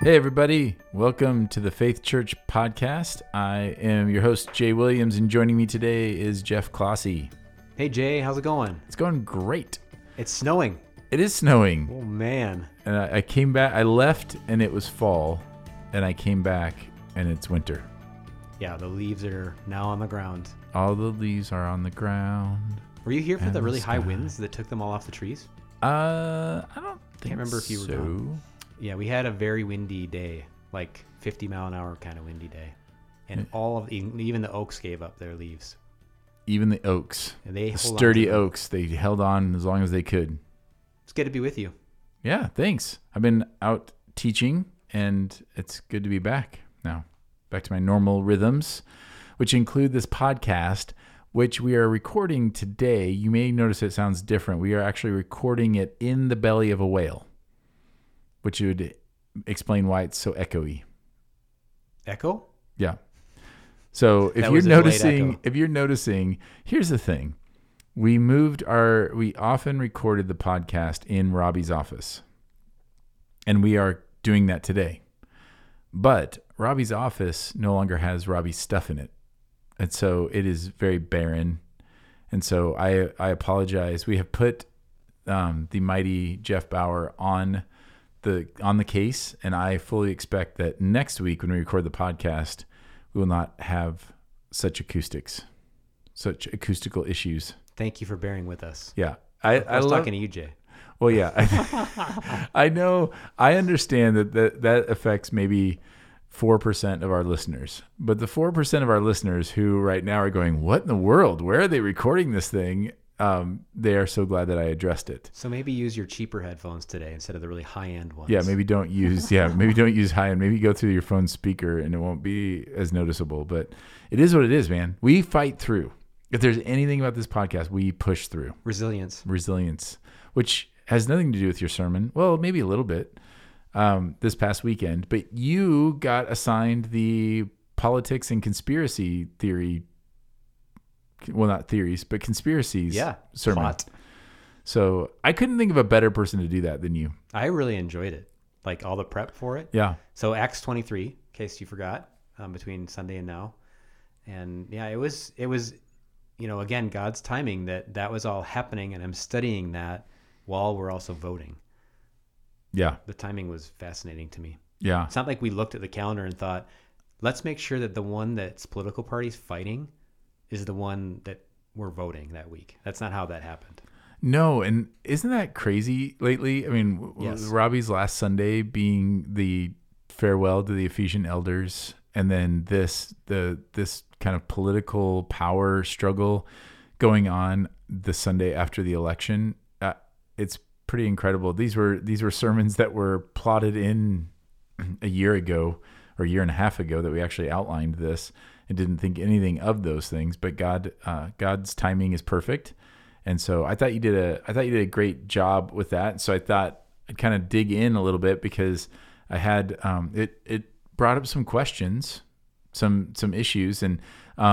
Hey, everybody. Welcome to the Faith Church podcast. I am your host, Jay Williams, and joining me today is Jeff Clossy. Hey, Jay. How's it going? It's going great. It's snowing. It is snowing. Oh, man. And I came back. I left, and it was fall, and I came back, and it's winter. Yeah, the leaves are now on the ground. All the leaves are on the ground. Were you here for and the really the high sky. winds that took them all off the trees? I don't think Can't remember if you were so. gone. Yeah, we had a very windy day, like 50 mile an hour kind of windy day. And even the oaks gave up their leaves. Even the oaks, And they the hold on sturdy to them. oaks, they held on as long as they could. It's good to be with you. Yeah, thanks. I've been out teaching, and it's good to be back now. Back to my normal rhythms, which include this podcast, which we are recording today. You may notice it sounds different. We are actually recording it in the belly of a whale, which would explain why it's so echoey. Echo? Yeah. So if That you're was a delayed noticing, here's the thing. We often recorded the podcast in Robbie's office, and we are doing that today. But Robbie's office no longer has Robbie's stuff in it. And so it is very barren. And so I apologize. We have put the mighty Jeff Bauer on the case, and I fully expect that next week when we record the podcast, we will not have such acoustical issues. Thank you for bearing with us. Yeah. I was talking to you, Jay. Well, yeah, I know. I understand that affects maybe 4% of our listeners, but the 4% of our listeners who right now are going, "What in the world? Where are they recording this thing?" They are so glad that I addressed it. So maybe use your cheaper headphones today instead of the really high-end ones. Yeah, maybe don't use high end. Maybe go through your phone speaker and it won't be as noticeable. But it is what it is, man. We fight through. If there's anything about this podcast, we push through. Resilience, which has nothing to do with your sermon. Well, maybe a little bit this past weekend. But you got assigned the politics and conspiracy theory. Well, not theories, but conspiracies sermon. Plot. So I couldn't think of a better person to do that than you. I really enjoyed it, like all the prep for it. Yeah. So Acts 23, in case you forgot, between Sunday and now. And yeah, it was, again, God's timing that was all happening, and I'm studying that while we're also voting. Yeah. The timing was fascinating to me. Yeah. It's not like we looked at the calendar and thought, let's make sure that the one that's political parties fighting is the one that we're voting that week. That's not how that happened. No, and isn't that crazy lately? I mean, Yes. Robbie's last Sunday being the farewell to the Ephesian elders, and then this kind of political power struggle going on the Sunday after the election. It's pretty incredible. These were sermons that were plotted in a year ago or a year and a half ago that we actually outlined this and didn't think anything of those things. But God's timing is perfect. And so I thought you did a great job with that. So I thought I'd kind of dig in a little bit because I had it brought up some questions, some issues, and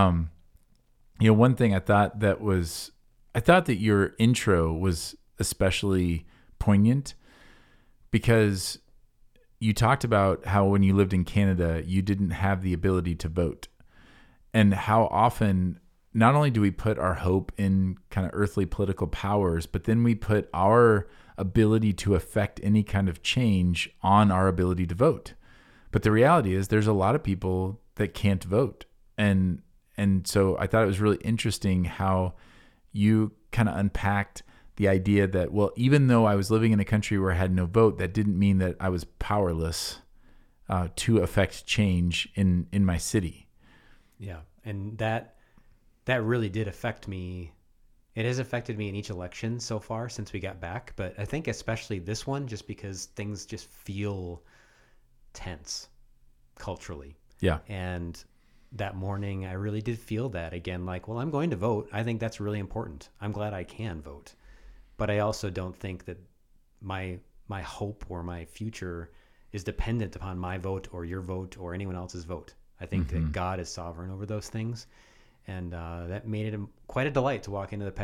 one thing I thought that your intro was especially poignant because you talked about how when you lived in Canada you didn't have the ability to vote, and how often not only do we put our hope in kind of earthly political powers, but then we put our ability to affect any kind of change on our ability to vote. But the reality is there's a lot of people that can't vote. And so I thought it was really interesting how you kind of unpacked the idea that, well, even though I was living in a country where I had no vote, that didn't mean that I was powerless to affect change in my city. Yeah. And that really did affect me. It has affected me in each election so far since we got back. But I think especially this one, just because things just feel tense culturally. Yeah. And that morning, I really did feel that again, like, well, I'm going to vote. I think that's really important. I'm glad I can vote. But I also don't think that my hope or my future is dependent upon my vote or your vote or anyone else's vote. I think that God is sovereign over those things. And that made it quite a delight to walk into the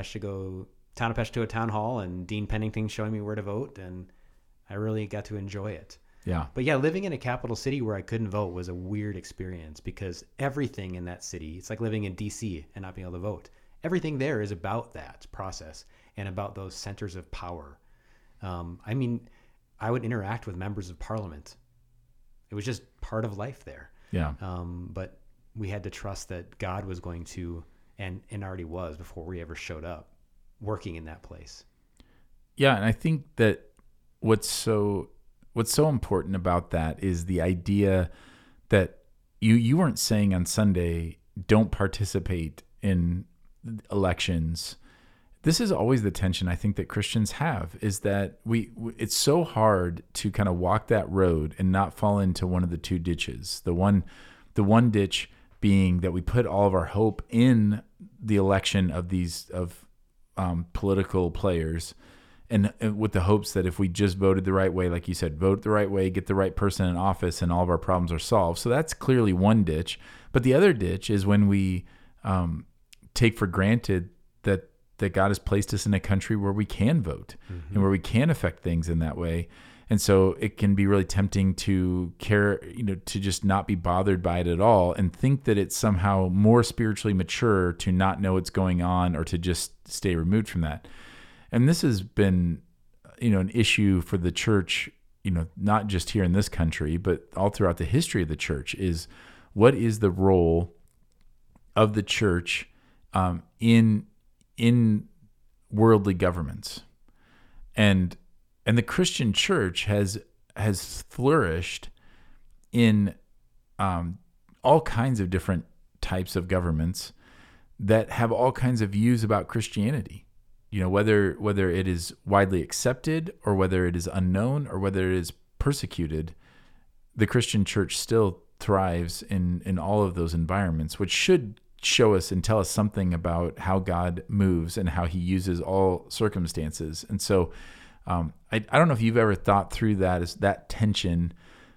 town of Peshtigo town hall and Dean Pennington showing me where to vote. And I really got to enjoy it. Yeah. But yeah, living in a capital city where I couldn't vote was a weird experience because everything in that city, it's like living in DC and not being able to vote. Everything there is about that process and about those centers of power. I mean, I would interact with members of parliament. It was just part of life there. Yeah. But we had to trust that God was going to, and already was before we ever showed up, working in that place. Yeah, and I think that what's so important about that is the idea that you weren't saying on Sunday, don't participate in elections. This is always the tension I think that Christians have, is that it's so hard to kind of walk that road and not fall into one of the two ditches. The one ditch being that we put all of our hope in the election of these political players, and with the hopes that if we just voted the right way, like you said, vote the right way, get the right person in office, and all of our problems are solved. So that's clearly one ditch. But the other ditch is when we take for granted that God has placed us in a country where we can vote and where we can affect things in that way. And so it can be really tempting to to just not be bothered by it at all and think that it's somehow more spiritually mature to not know what's going on or to just stay removed from that. And this has been, an issue for the church, not just here in this country, but all throughout the history of the church, is what is the role of the church in worldly governments. And the Christian church has flourished in all kinds of different types of governments that have all kinds of views about Christianity. Whether it is widely accepted or whether it is unknown or whether it is persecuted, the Christian church still thrives in all of those environments, which should show us and tell us something about how God moves and how he uses all circumstances. And so I don't know if you've ever thought through that, as that tension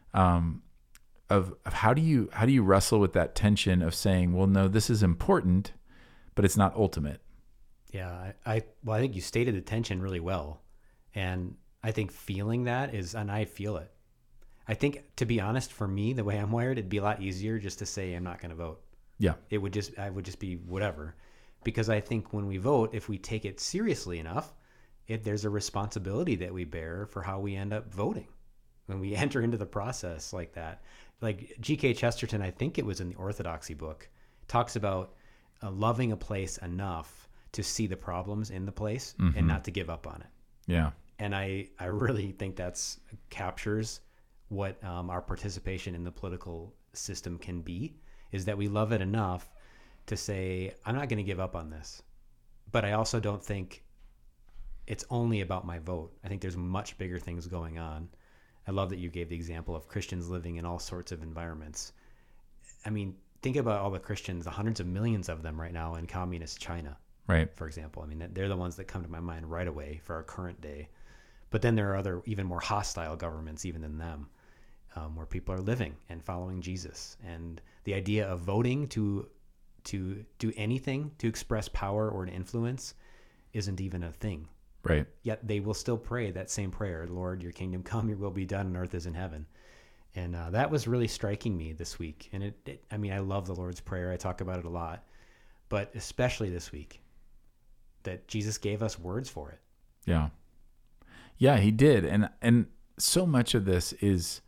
of how do you wrestle with that tension of saying, well, no, this is important, but it's not ultimate. Yeah, I think you stated the tension really well. And I think feeling that and I feel it. I think, to be honest, for me, the way I'm wired, it'd be a lot easier just to say I'm not going to vote. Yeah. I would just be whatever. Because I think when we vote, if we take it seriously enough, there's a responsibility that we bear for how we end up voting when we enter into the process like that. Like G.K. Chesterton, I think it was in the Orthodoxy book, talks about loving a place enough to see the problems in the place and not to give up on it. Yeah. And I really think that's captures what our participation in the political system can be, is that we love it enough to say, I'm not going to give up on this. But I also don't think it's only about my vote. I think there's much bigger things going on. I love that you gave the example of Christians living in all sorts of environments. I mean, think about all the Christians, the hundreds of millions of them right now in communist China, right? For example. I mean, they're the ones that come to my mind right away for our current day. But then there are other even more hostile governments even than them, where people are living and following Jesus. And the idea of voting to do anything to express power or to influence isn't even a thing. Right. Yet they will still pray that same prayer, Lord, your kingdom come, your will be done on earth as in heaven. And that was really striking me this week. And I love the Lord's Prayer. I talk about it a lot, but especially this week, that Jesus gave us words for it. Yeah. Yeah, he did. And so much of this is,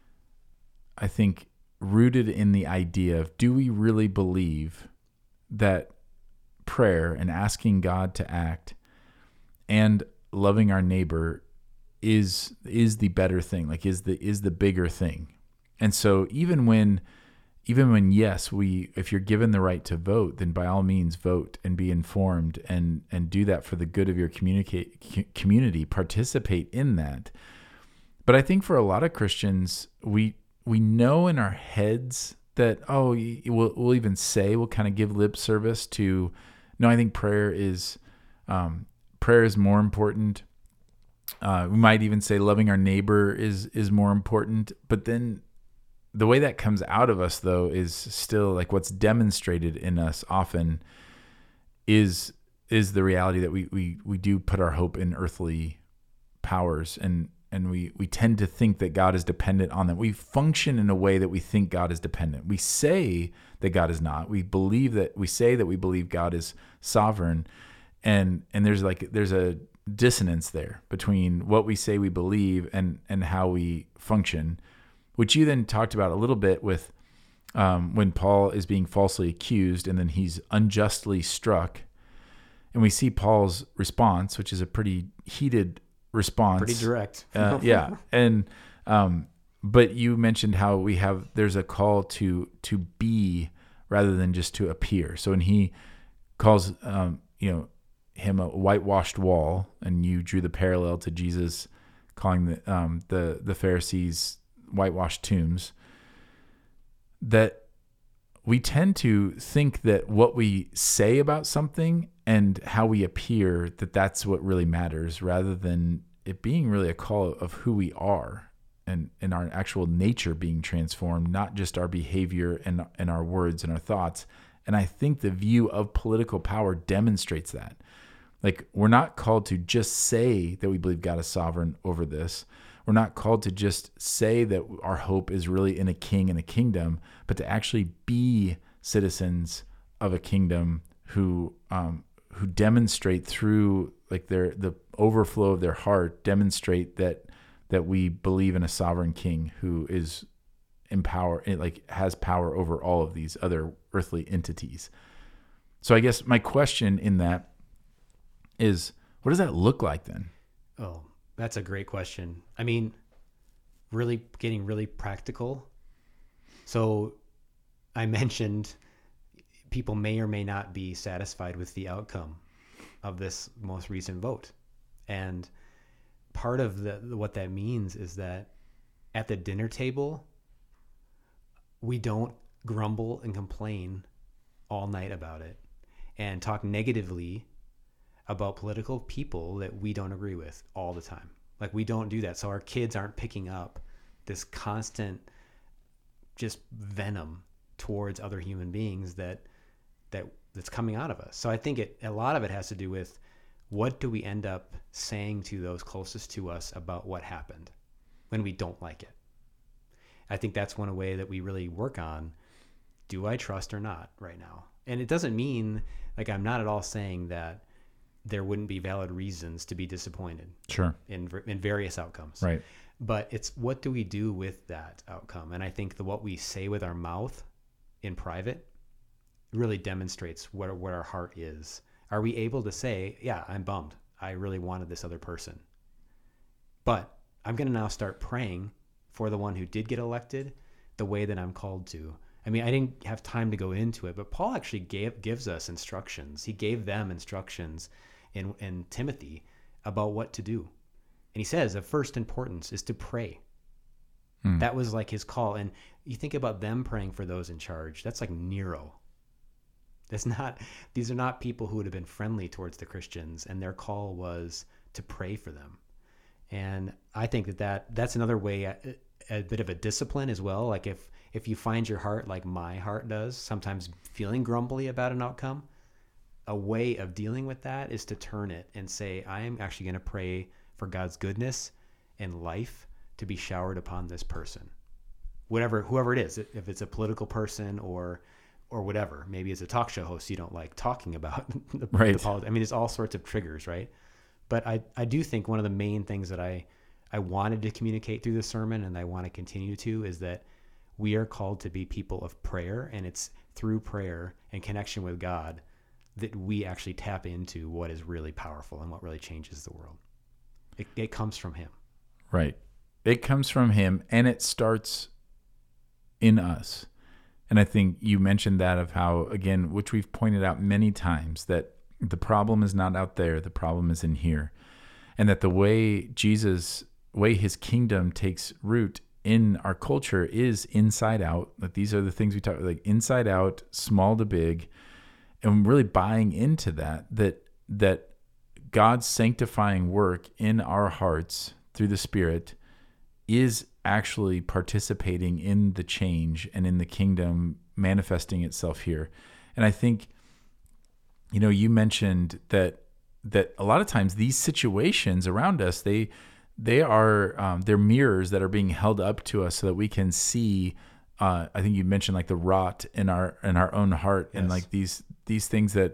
I think, rooted in the idea of, do we really believe that prayer and asking God to act and loving our neighbor is the better thing, like is the bigger thing? And so even when yes, if you're given the right to vote, then by all means vote and be informed and do that for the good of your community, participate in that. But I think for a lot of Christians, we know in our heads that, we'll even say, we'll kind of give lip service to, no, I think prayer is more important. We might even say loving our neighbor is more important. But then the way that comes out of us, though, is still like what's demonstrated in us often is the reality that we do put our hope in earthly powers. And we tend to think that God is dependent on them. We function in a way that we think God is dependent. We say that God is not. We say that we believe God is sovereign, and there's a dissonance there between what we say we believe and how we function, which you then talked about a little bit with when Paul is being falsely accused and then he's unjustly struck. And we see Paul's response, which is a pretty heated response. Pretty direct. Yeah. And, but you mentioned how there's a call to be rather than just to appear. So when he calls, him a whitewashed wall, and you drew the parallel to Jesus calling the Pharisees whitewashed tombs, that we tend to think that what we say about something and how we appear, that's what really matters, rather than it being really a call of who we are and our actual nature being transformed, not just our behavior and our words and our thoughts. And I think the view of political power demonstrates that. Like, we're not called to just say that we believe God is sovereign over this. We're not called to just say that our hope is really in a king and a kingdom, but to actually be citizens of a kingdom who demonstrate through the overflow of their heart, demonstrate that we believe in a sovereign king who is has power over all of these other earthly entities. So I guess my question in that is, what does that look like then? Oh, that's a great question. I mean, really getting really practical. So I mentioned people may or may not be satisfied with the outcome of this most recent vote. And part of what that means is that at the dinner table, we don't grumble and complain all night about it and talk negatively about political people that we don't agree with all the time. Like, we don't do that. So our kids aren't picking up this constant just venom towards other human beings that's coming out of us. So I think a lot of it has to do with, what do we end up saying to those closest to us about what happened when we don't like it? I think that's one way that we really work on, do I trust or not right now? And it doesn't mean, I'm not at all saying that there wouldn't be valid reasons to be disappointed. Sure. In various outcomes. Right. But it's, what do we do with that outcome? And I think what we say with our mouth in private really demonstrates what our heart is. Are we able to say, yeah, I'm bummed. I really wanted this other person, but I'm going to now start praying for the one who did get elected the way that I'm called to. I mean, I didn't have time to go into it, but Paul actually gives us instructions. He gave them instructions in Timothy about what to do. And he says of first importance is to pray. That was like his call. And you think about them praying for those in charge. That's like Nero. These are not people who would have been friendly towards the Christians, and their call was to pray for them. And I think that's another way, a bit of a discipline as well. Like if you find your heart, like my heart does, sometimes feeling grumbly about an outcome, a way of dealing with that is to turn it and say, I am actually going to pray for God's goodness and life to be showered upon this person, whoever it is. If it's a political person or whatever, maybe as a talk show host, you don't like talking about the politics. I mean, there's all sorts of triggers, right? But I do think one of the main things that I wanted to communicate through the sermon, and I want to continue to, is that we are called to be people of prayer, and it's through prayer and connection with God that we actually tap into what is really powerful and what really changes the world. It comes from him. Right. It comes from him, and it starts in us. And I think you mentioned that of how, again, which we've pointed out many times, that the problem is not out there, the problem is in here. And that the way his kingdom takes root in our culture is inside out. Like, these are the things we talk about, like inside out, small to big, and really buying into that God's sanctifying work in our hearts through the Spirit is actually participating in the change and in the kingdom manifesting itself here. And I think, you mentioned that a lot of times these situations around us, they're mirrors that are being held up to us so that we can see. I think you mentioned like the rot in our own heart, and Yes. like these things that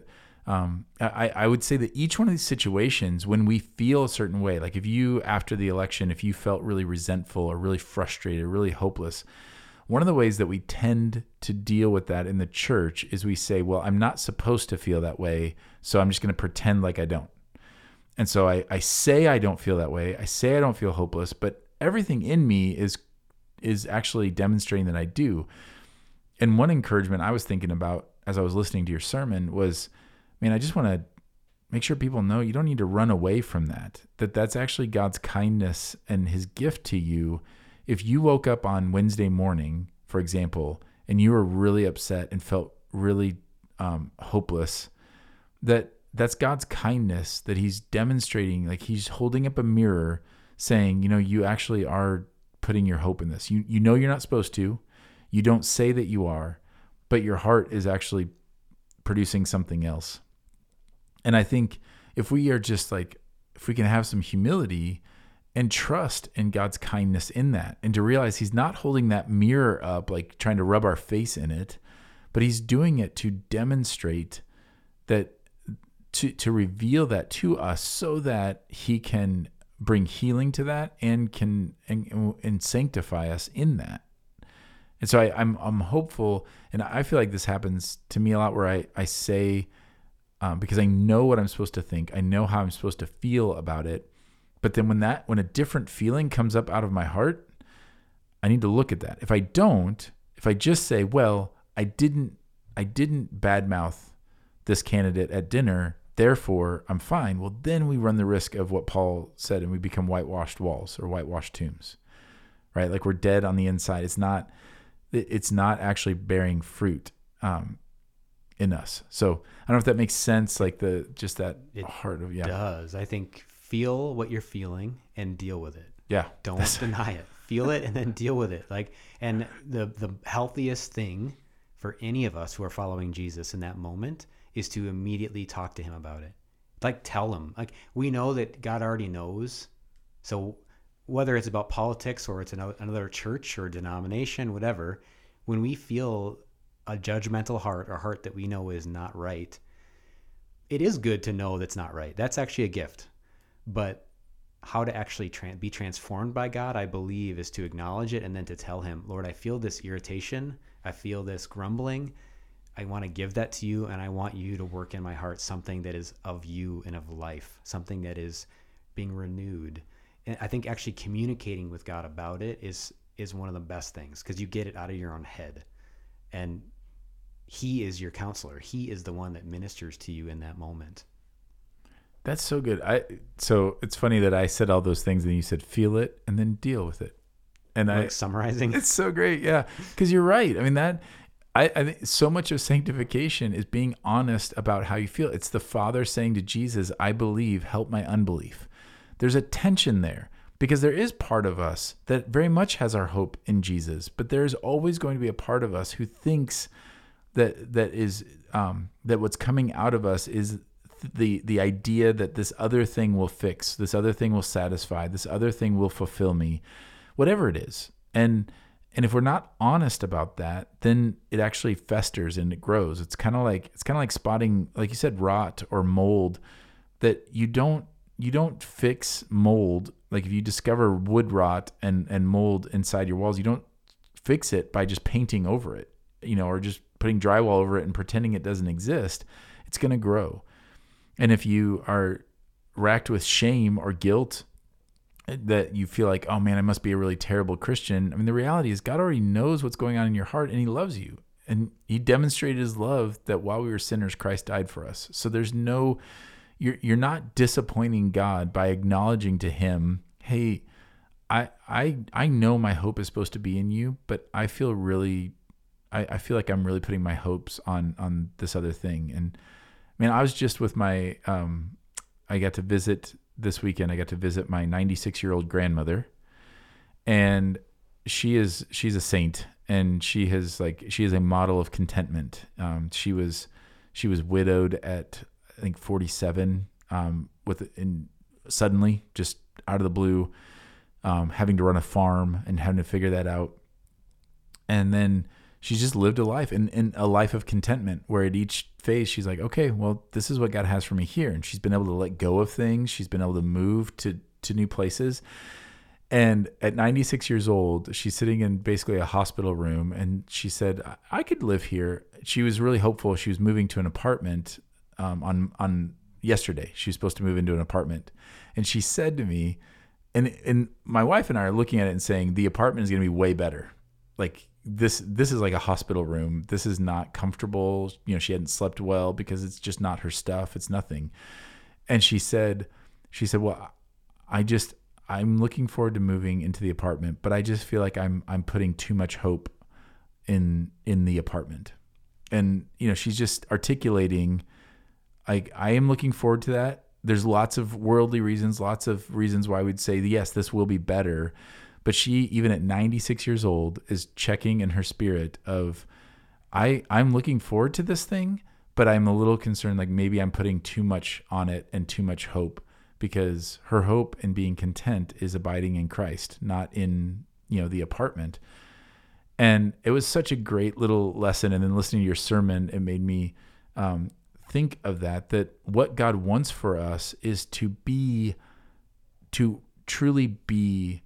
I would say that each one of these situations, when we feel a certain way, like if you after the election, if you felt really resentful or really frustrated, really hopeless, one of the ways that we tend to deal with that in the church is we say, well, I'm not supposed to feel that way, so I'm just going to pretend like I don't. And so I say I don't feel that way. I say I don't feel hopeless, but everything in me is actually demonstrating that I do. And one encouragement I was thinking about as I was listening to your sermon was, man, I just want to make sure people know you don't need to run away from that. That's actually God's kindness and his gift to you. If you woke up on Wednesday morning, for example, and you were really upset and felt really hopeless, that's God's kindness that he's demonstrating. Like he's holding up a mirror saying, you actually are putting your hope in this. You know you're not supposed to. You don't say that you are, but your heart is actually producing something else. And I think if we can have some humility and trust in God's kindness in that, and to realize he's not holding that mirror up, like trying to rub our face in it, but he's doing it to demonstrate that, to reveal that to us so that he can bring healing to that and can and sanctify us in that. And so I'm hopeful, and I feel like this happens to me a lot where I say, because I know what I'm supposed to think, I know how I'm supposed to feel about it, but then when a different feeling comes up out of my heart, I need to look at that. If I just say, well, I didn't badmouth this candidate at dinner, therefore I'm fine. Well, then we run the risk of what Paul said, and we become whitewashed walls or whitewashed tombs, right? Like we're dead on the inside. It's not actually bearing fruit in us. So I don't know if that makes sense. Like heart of, yeah. It does. I think feel what you're feeling and deal with it. Yeah. Don't deny it. Feel it and then deal with it. And the healthiest thing for any of us who are following Jesus in that moment is to immediately talk to him about it. Like tell him. Like we know that God already knows. So whether it's about politics or it's another church or denomination, whatever, when we feel a judgmental heart, or a heart that we know is not right, it is good to know that's not right. That's actually a gift. But how to actually be transformed by God, I believe, is to acknowledge it and then to tell him, Lord, I feel this irritation. I feel this grumbling. I want to give that to you, and I want you to work in my heart something that is of you and of life, something that is being renewed. And I think actually communicating with God about it is one of the best things, because you get it out of your own head. And he is your counselor. He is the one that ministers to you in that moment. That's so good. So it's funny that I said all those things and you said feel it and then deal with it. And summarizing. It's so great. Yeah. Because you're right. I mean, I think so much of sanctification is being honest about how you feel. It's the Father saying to Jesus, I believe, help my unbelief. There's a tension there because there is part of us that very much has our hope in Jesus, but there's always going to be a part of us who thinks that what's coming out of us is the idea that this other thing will fix, this other thing will satisfy, this other thing will fulfill me, whatever it is. And if we're not honest about that, then it actually festers and it grows. It's kind of like spotting, like you said, rot or mold. That you don't fix mold. Like if you discover wood rot and mold inside your walls, you don't fix it by just painting over it, or just putting drywall over it and pretending it doesn't exist. It's going to grow. And if you are racked with shame or guilt, that you feel like, oh man, I must be a really terrible Christian. I mean, the reality is God already knows what's going on in your heart and he loves you. And he demonstrated his love that while we were sinners, Christ died for us. So there's you're not disappointing God by acknowledging to him, hey, I know my hope is supposed to be in you, but I feel I feel like I'm really putting my hopes on this other thing. And man, I was just with my, I got to visit this weekend. I got to visit my 96-year-old grandmother, and she's a saint, and she is a model of contentment. She was widowed at, I think, 47, suddenly, just out of the blue. having to run a farm and having to figure that out. And then she's just lived a life in a life of contentment, where at each phase she's like, okay, well, this is what God has for me here. And she's been able to let go of things. She's been able to move to new places. And at 96 years old, she's sitting in basically a hospital room, and she said, I could live here. She was really hopeful. She was moving to an apartment on yesterday. She was supposed to move into an apartment. And she said to me, and my wife and I are looking at it and saying, the apartment is going to be way better. Like this is like a hospital room. This is not comfortable. She hadn't slept well because it's just not her stuff. It's nothing. And she said, well, I'm looking forward to moving into the apartment, but I just feel like I'm putting too much hope in the apartment. And, she's just articulating, like, I am looking forward to that. There's lots of worldly reasons, lots of reasons why we'd say, yes, this will be better. But she, even at 96 years old, is checking in her spirit of, I'm looking forward to this thing, but I'm a little concerned, like maybe I'm putting too much on it and too much hope, because her hope in being content is abiding in Christ, not in, the apartment. And it was such a great little lesson. And then listening to your sermon, it made me think of that what God wants for us is to truly be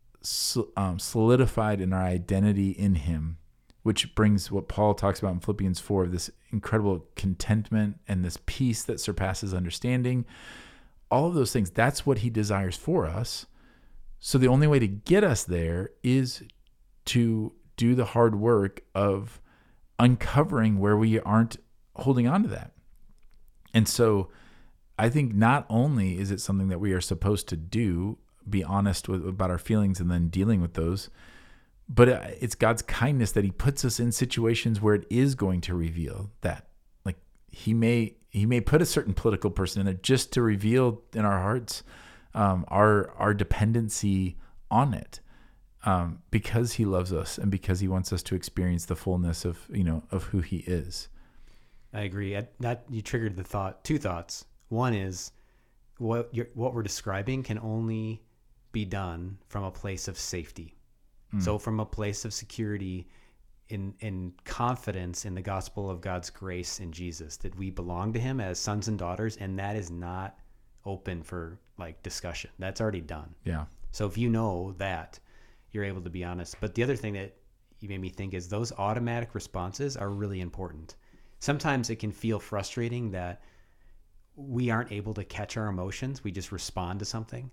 solidified in our identity in him, which brings what Paul talks about in Philippians 4, this incredible contentment and this peace that surpasses understanding. All of those things, that's what he desires for us. So the only way to get us there is to do the hard work of uncovering where we aren't holding on to that. And so I think not only is it something that we are supposed to do, be honest about our feelings and then dealing with those, but it's God's kindness that he puts us in situations where it is going to reveal that. Like he may put a certain political person in it just to reveal in our hearts our dependency on it, because he loves us and because he wants us to experience the fullness of who he is. I agree. That you triggered two thoughts. One is what we're describing can only be done from a place of safety. So from a place of security, in confidence in the gospel of God's grace in Jesus, that we belong to him as sons and daughters, and that is not open for like discussion. That's already done. Yeah. So if you know that, you're able to be honest. But the other thing that you made me think is those automatic responses are really important. Sometimes it can feel frustrating that we aren't able to catch our emotions. We just respond to something.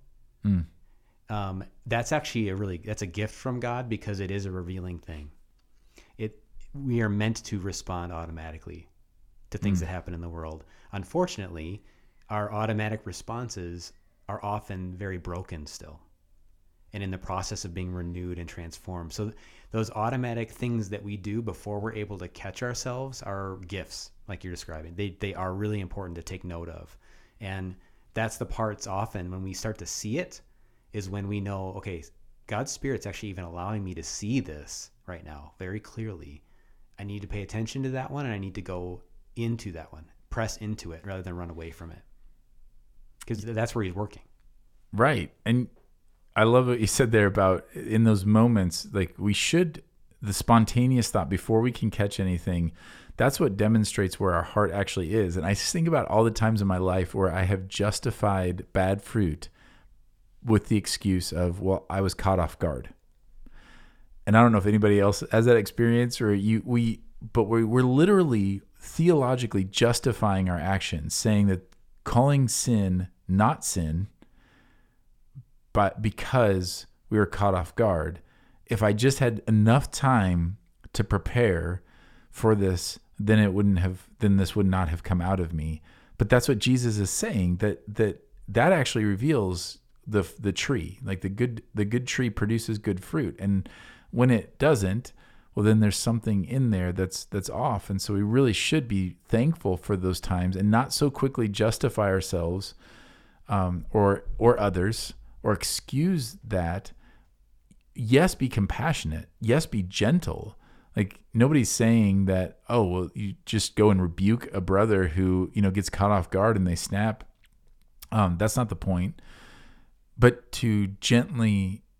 That's actually that's a gift from God, because it is a revealing thing. We are meant to respond automatically to things that happen in the world. Unfortunately, our automatic responses are often very broken still, and in the process of being renewed and transformed. So those automatic things that we do before we're able to catch ourselves are gifts, like you're describing. They are really important to take note of. And that's the parts often when we start to see it is when we know, okay, God's Spirit's actually even allowing me to see this right now very clearly. I need to pay attention to that one, and I need to go into that one, press into it rather than run away from it, because that's where he's working. Right. And I love what you said there about in those moments, like the spontaneous thought before we can catch anything, that's what demonstrates where our heart actually is. And I just think about all the times in my life where I have justified bad fruit with the excuse of, well, I was caught off guard. And I don't know if anybody else has that experience, or but we're literally theologically justifying our actions, saying that calling sin not sin, but because we were caught off guard. If I just had enough time to prepare for this, then this would not have come out of me. But that's what Jesus is saying, that actually reveals the tree. Like the good tree produces good fruit. And when it doesn't, well, then there's something in there that's off. And so we really should be thankful for those times and not so quickly justify ourselves or others, or excuse that. Yes, be compassionate. Yes, be gentle. Like nobody's saying that, oh, well, you just go and rebuke a brother who, gets caught off guard and they snap. That's not the point. But to gently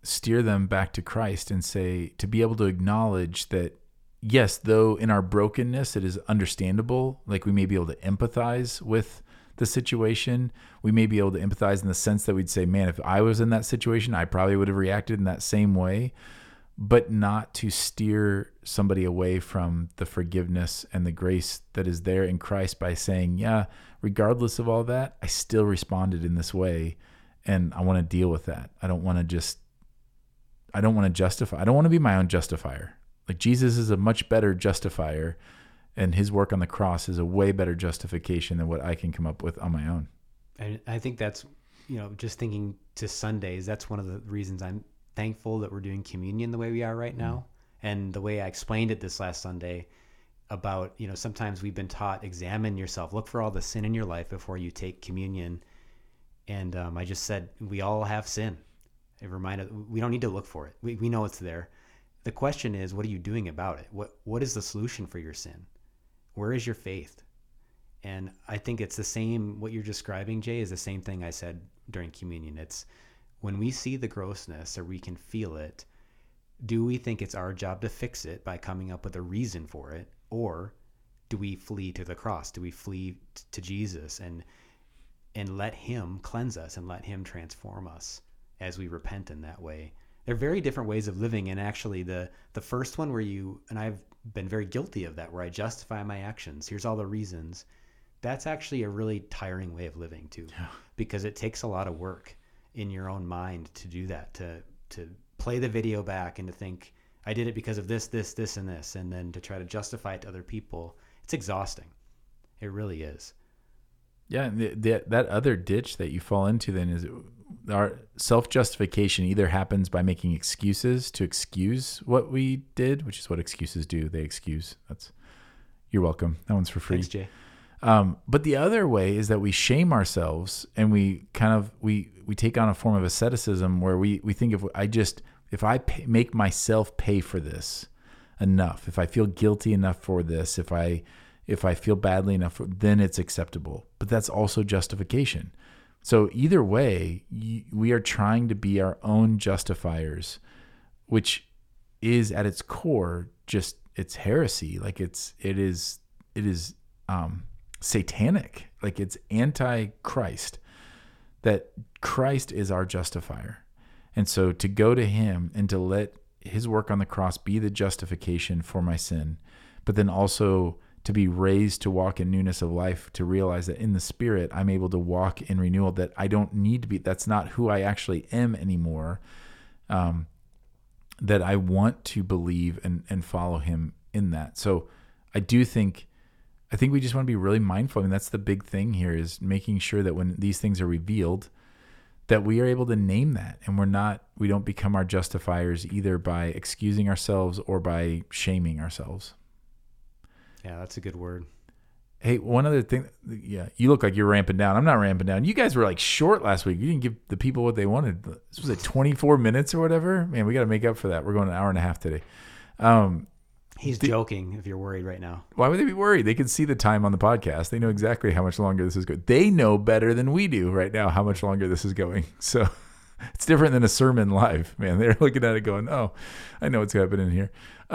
steer them back to Christ and say, to be able to acknowledge that, yes, though in our brokenness, it is understandable. Like we may be able to empathize with the situation. We may be able to empathize in the sense that we'd say, man, if I was in that situation, I probably would have reacted in that same way, but not to steer somebody away from the forgiveness and the grace that is there in Christ by saying, yeah, regardless of all that, I still responded in this way. And I want to deal with that. I don't want to justify. I don't want to be my own justifier. Like Jesus is a much better justifier, and his work on the cross is a way better justification than what I can come up with on my own. And I think that's, just thinking to Sundays, that's one of the reasons I'm thankful that we're doing communion the way we are right now. And the way I explained it this last Sunday about, sometimes we've been taught, examine yourself, look for all the sin in your life before you take communion. And I just said, we all have sin. It reminded, we don't need to look for it. We know it's there. The question is, what are you doing about it? What is the solution for your sin? Where is your faith? And I think it's the same, what you're describing, Jay, is the same thing I said during communion. It's when we see the grossness or we can feel it, do we think it's our job to fix it by coming up with a reason for it? Or do we flee to the cross? Do we flee to Jesus and let him cleanse us and let him transform us as we repent in that way? They're very different ways of living. And actually the first one where and I've been very guilty of that, where I justify my actions. Here's all the reasons. That's actually a really tiring way of living too, because it takes a lot of work in your own mind to do that, to play the video back and to think, I did it because of this, this, this, and this. And then to try to justify it to other people. It's exhausting. It really is. Yeah, that other ditch that you fall into then is our self-justification either happens by making excuses to excuse what we did, which is what excuses do. They excuse. You're welcome. That one's for free. Thanks, Jay. But the other way is that we shame ourselves and we take on a form of asceticism where we think if I make myself pay for this enough, if I feel guilty enough for this, if I feel badly enough, then it's acceptable. But that's also justification. So either way, we are trying to be our own justifiers, which is at its core just it's heresy. Like it is satanic. Like it's anti-Christ. That Christ is our justifier, and so to go to him and to let his work on the cross be the justification for my sin, but then also to be raised to walk in newness of life, to realize that in the Spirit, I'm able to walk in renewal, that I don't need to be, that's not who I actually am anymore, that I want to believe and follow him in that. So I think we just want to be really mindful. I mean, that's the big thing here, is making sure that when these things are revealed, that we are able to name that, and we don't become our justifiers either by excusing ourselves or by shaming ourselves. Yeah, that's a good word. Hey, one other thing. Yeah, you look like you're ramping down. I'm not ramping down. You guys were like short last week. You didn't give the people what they wanted. This was 24 minutes or whatever. Man, we got to make up for that. We're going an hour and a half today. He's joking if you're worried right now. Why would they be worried? They can see the time on the podcast. They know exactly how much longer this is going. They know better than we do right now how much longer this is going. So it's different than a sermon live, man. They're looking at it going, oh, I know what's happening here.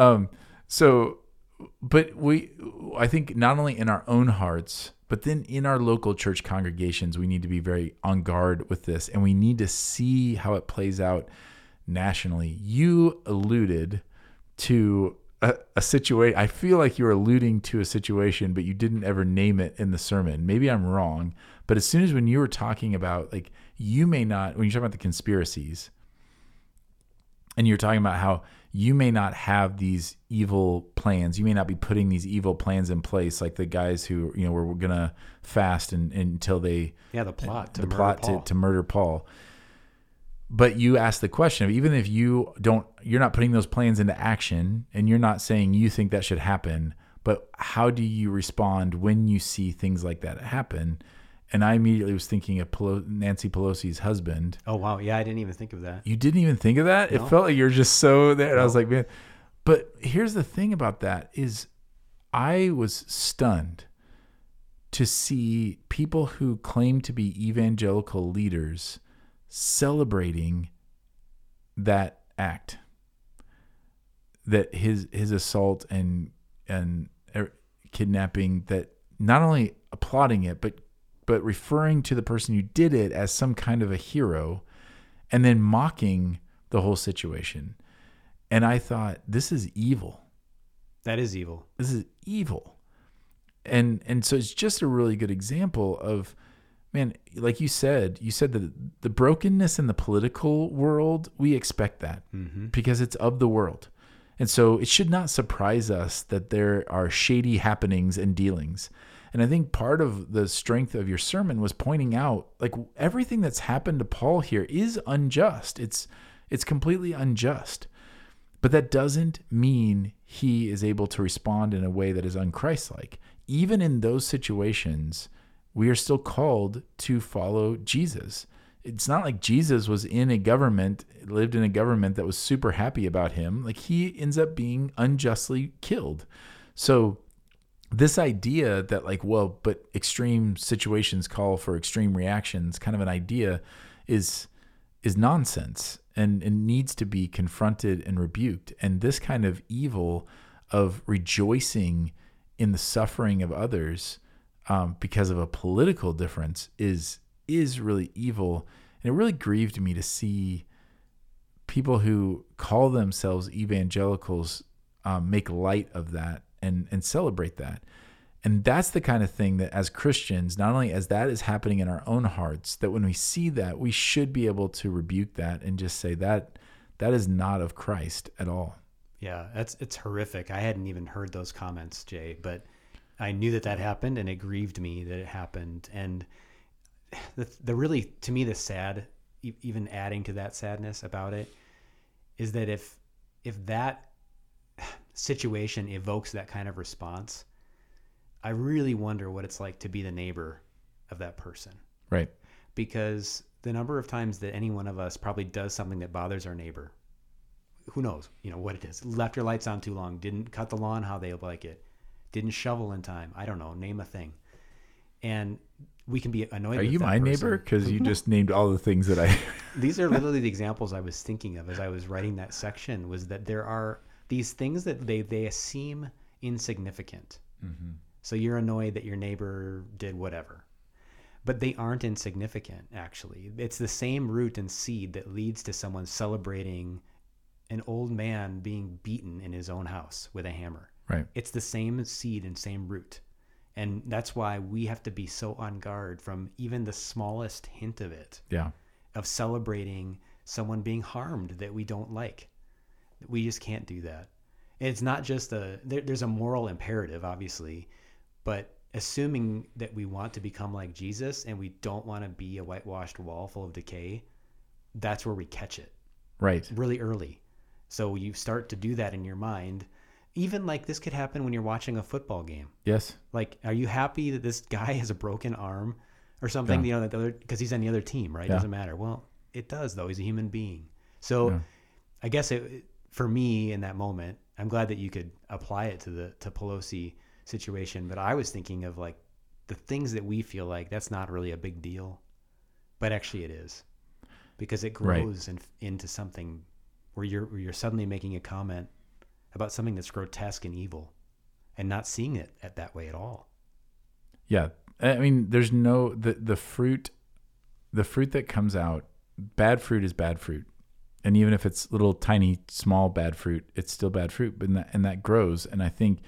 But I think not only in our own hearts, but then in our local church congregations, we need to be very on guard with this, and we need to see how it plays out nationally. You alluded to a situation. I feel like you were alluding to a situation, but you didn't ever name it in the sermon. Maybe I'm wrong, but as soon as when you were talking about, like, when you're talking about the conspiracies, and you're talking about how you may not have these evil plans, you may not be putting these evil plans in place, like the guys who were gonna fast until they the plot to murder Paul. But you asked the question of, even if you're not putting those plans into action, and you're not saying you think that should happen, but how do you respond when you see things like that happen? And I immediately was thinking of Nancy Pelosi's husband. Oh, wow. Yeah, I didn't even think of that. You didn't even think of that? No. It felt like you're just so there. No. I was like, man. But here's the thing about that is I was stunned to see people who claim to be evangelical leaders celebrating that act, that his assault and kidnapping, that not only applauding it, but referring to the person who did it as some kind of a hero, and then mocking the whole situation. And I thought, this is evil. That is evil. This is evil. And so it's just a really good example of, man, like you said that the brokenness in the political world, we expect that because it's of the world. And so it should not surprise us that there are shady happenings and dealings. And I think part of the strength of your sermon was pointing out, like, everything that's happened to Paul here is unjust. It's completely unjust. But that doesn't mean he is able to respond in a way that is unchristlike. Even in those situations, we are still called to follow Jesus. It's not like Jesus was lived in a government that was super happy about him. Like, he ends up being unjustly killed. So this idea that, like, well, but extreme situations call for extreme reactions, kind of an idea is nonsense and needs to be confronted and rebuked. And this kind of evil of rejoicing in the suffering of others because of a political difference is really evil. And it really grieved me to see people who call themselves evangelicals make light of that and celebrate that. And that's the kind of thing that, as Christians, not only as that is happening in our own hearts, that when we see that, we should be able to rebuke that and just say that is not of Christ at all. Yeah, it's horrific. I hadn't even heard those comments, Jay, but I knew that happened, and it grieved me that it happened. And the really, to me, the sad, even adding to that sadness about it, is that if that situation evokes that kind of response, I really wonder what it's like to be the neighbor of that person. Right. Because the number of times that any one of us probably does something that bothers our neighbor, who knows, what it is, left your lights on too long, didn't cut the lawn how they like it, didn't shovel in time, I don't know, name a thing. And we can be annoyed with that person. Are you my neighbor? Because you just named all the things that I... These are literally the examples I was thinking of as I was writing that section, was that there are these things that they seem insignificant. Mm-hmm. So you're annoyed that your neighbor did whatever. But they aren't insignificant, actually. It's the same root and seed that leads to someone celebrating an old man being beaten in his own house with a hammer. Right. It's the same seed and same root. And that's why we have to be so on guard from even the smallest hint of it. Yeah. Of celebrating someone being harmed that we don't like. We just can't do that. It's not just there's a moral imperative, obviously, but assuming that we want to become like Jesus and we don't want to be a whitewashed wall full of decay, that's where we catch it. Right. Really early. So you start to do that in your mind. Even like this could happen when you're watching a football game. Yes. Like, are you happy that this guy has a broken arm or something? Yeah. Because he's on the other team, right? Yeah. Doesn't matter. Well, it does though. He's a human being. So I guess for me in that moment, I'm glad that you could apply it to Pelosi situation, but I was thinking of like the things that we feel like that's not really a big deal, but actually it is, because it grows into something where you're suddenly making a comment about something that's grotesque and evil and not seeing it that way at all. Yeah. I mean, there's no, the fruit that comes out, bad fruit is bad fruit. And even if it's little tiny, small bad fruit, it's still bad fruit, but that grows. And I think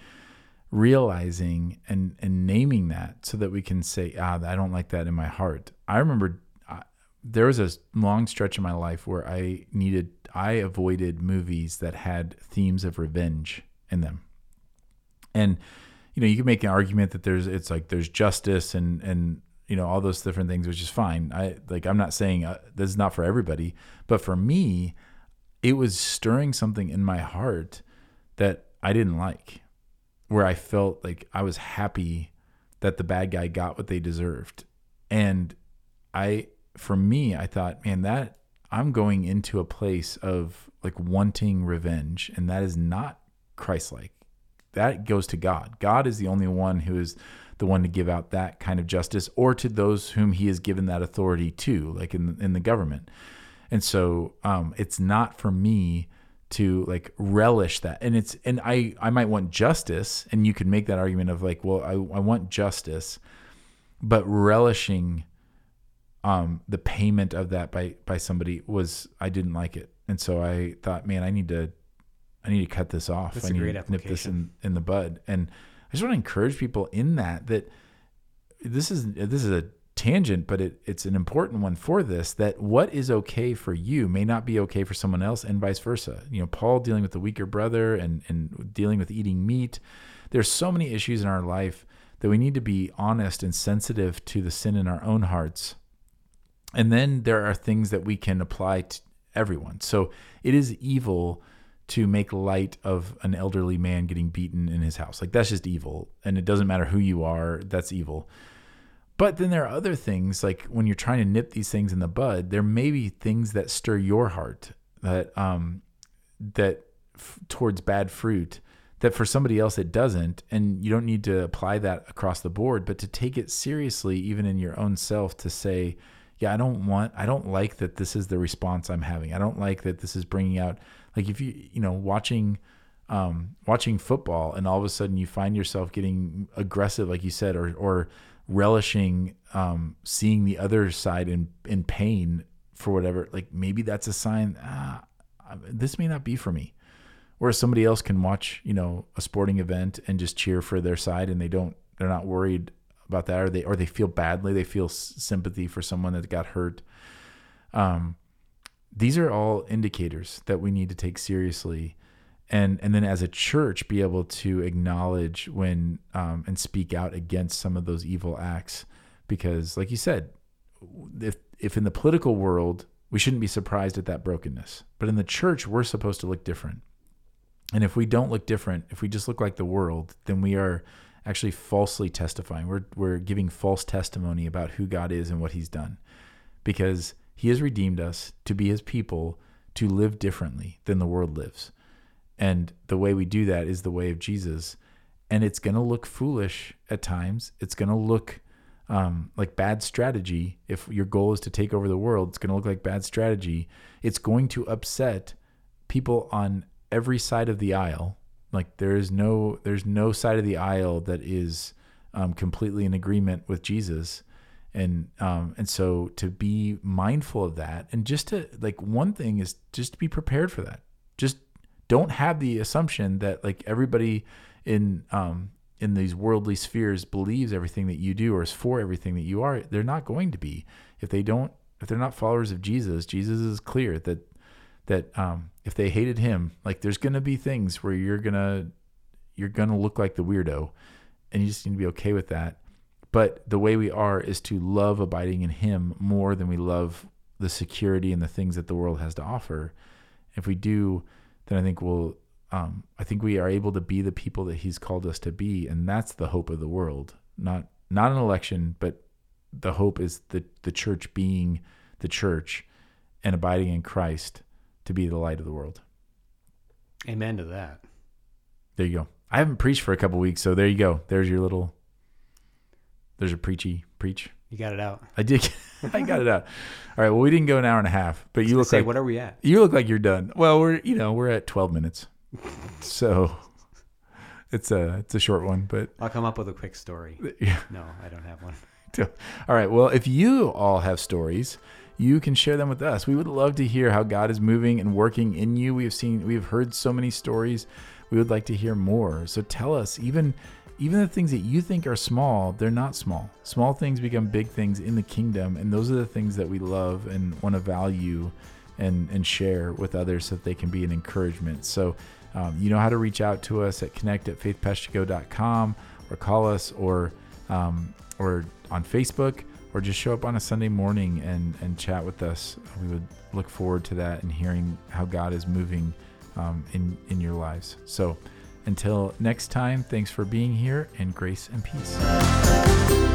realizing and naming that so that we can say, I don't like that in my heart. I remember there was a long stretch in my life where I avoided movies that had themes of revenge in them. And, you can make an argument that there's justice and all those different things, which is fine. I'm not saying this is not for everybody, but for me, it was stirring something in my heart that I didn't like, where I felt like I was happy that the bad guy got what they deserved. And for me, I thought, man, that I'm going into a place of like wanting revenge, and that is not Christ-like. That goes to God. God is the only one who is the one to give out that kind of justice, or to those whom he has given that authority to, like in the government. And so it's not for me to like relish that. And I might want justice, and you could make that argument of like, well, I want justice, but relishing the payment of that by somebody I didn't like it. And so I thought, man, I need to cut this off. That's I a need great to nip this application. in the bud. And I just want to encourage people in that this is a tangent, but it's an important one for this, that what is okay for you may not be okay for someone else, and vice versa. You know, Paul dealing with the weaker brother and dealing with eating meat. There's so many issues in our life that we need to be honest and sensitive to the sin in our own hearts. And then there are things that we can apply to everyone. So it is evil to make light of an elderly man getting beaten in his house. Like, that's just evil. And it doesn't matter who you are, that's evil. But then there are other things, like when you're trying to nip these things in the bud, there may be things that stir your heart that towards bad fruit, that for somebody else it doesn't. And you don't need to apply that across the board, but to take it seriously, even in your own self, to say, yeah, I don't like that this is the response I'm having. I don't like that this is bringing out, like, if watching football and all of a sudden you find yourself getting aggressive, like you said, or relishing seeing the other side in pain for whatever, like maybe that's a sign, this may not be for me. Whereas somebody else can watch, a sporting event and just cheer for their side, and they're not worried about that, or they feel badly, they feel sympathy for someone that got hurt. These are all indicators that we need to take seriously, and then as a church be able to acknowledge when and speak out against some of those evil acts. Because like you said, if in the political world we shouldn't be surprised at that brokenness, but in the church we're supposed to look different. And if we don't look different, if we just look like the world, then we are actually falsely testifying. We're giving false testimony about who God is and what he's done, because he has redeemed us to be his people, to live differently than the world lives. And the way we do that is the way of Jesus. And it's going to look foolish at times. It's going to look like bad strategy. If your goal is to take over the world, it's going to look like bad strategy. It's going to upset people on every side of the aisle. Like there's no side of the aisle that is completely in agreement with Jesus. And so to be mindful of that, and just to, like, one thing is just to be prepared for that. Just don't have the assumption that like everybody in these worldly spheres believes everything that you do or is for everything that you are. They're not going to be. If they're not followers of Jesus, Jesus is clear that if they hated him, like there's going to be things where you're going to look like the weirdo, and you just need to be okay with that. But the way we are is to love abiding in him more than we love the security and the things that the world has to offer. If we do, then I think we are able to be the people that he's called us to be. And that's the hope of the world, not an election, but the hope is the church being the church and abiding in Christ to be the light of the world. Amen to that. There you go. I haven't preached for a couple weeks, so there you go. There's a preach. You got it out. I did. I got it out. All right. Well, we didn't go an hour and a half, but you look like, what are we at? You look like you're done. Well, we're at 12 minutes. So it's a short one, but I'll come up with a quick story. Yeah. No, I don't have one. All right. Well, if you all have stories, you can share them with us. We would love to hear how God is moving and working in you. We've heard so many stories. We would like to hear more. So tell us, even the things that you think are small, they're not small. Small things become big things in the kingdom. And those are the things that we love and want to value and share with others so that they can be an encouragement. So you know how to reach out to us at connect@faithpastogo.com, or call us, or on Facebook, or just show up on a Sunday morning and chat with us. We would look forward to that and hearing how God is moving in your lives. So until next time, thanks for being here, and grace and peace.